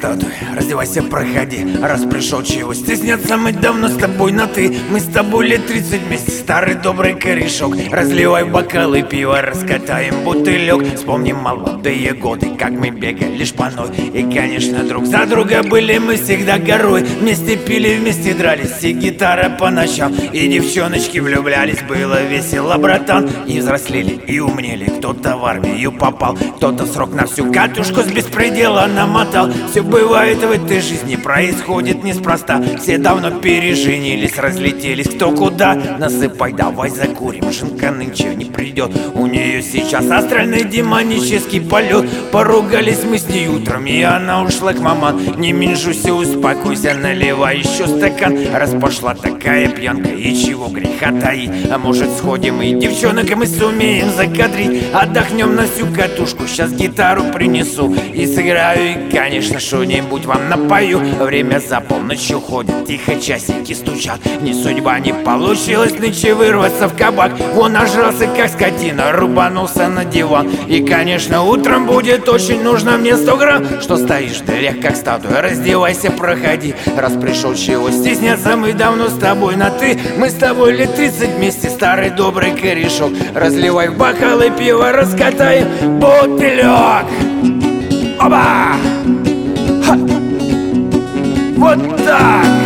статуя, раздевайся, проходи. Раз пришел, чего стесняться, мы давно с тобой на ты. Мы с тобой лет 30 вместе, старый добрый корешок. Разливай бокалы пива, раскатаем бутылек. Вспомним молодые годы, как мы бегали шпаной. И, конечно, друг за друга были мы всегда горой. Вместе пили, вместе дрались, и гитара по ночам. И девчоночки влюблялись, было весело, братан. И взрослели, и умнели, кто-то в армию попал, кто-то срок на всю катушку с беспредела намотал. Все бывает в этой жизни, происходит неспроста. Все давно переженились, разлетелись кто куда. Насыпай, давай закурим, жинка нынче не придет. У нее сейчас астральный демонический полет. Поругались мы с ней утром, и она ушла к маман. Не менжуйся, успокойся, наливай еще стакан. Раз пошла такая пьянка, и чего греха таить. А может сходим и девчонок мы сумеем закадрить. Отдохнем на всю катушку, сейчас гитару принесу и сыграю, и, конечно, что-нибудь вам напою. Время за полночь уходит, тихо часики стучат. Ни судьба не получилось нынче вырваться в кабак. Вон нажрался как скотина, рубанулся на диван. И, конечно, утром будет очень нужно мне 100 грамм. Что стоишь в дверях как статуя, раздевайся, проходи. Раз пришел, чего стесняться, мы давно с тобой на ты. Мы с тобой лет 30 вместе, старый добрый корешок. Разливай в бокалы пива, раскатаем бутылек. Оба! Ха! Вот так!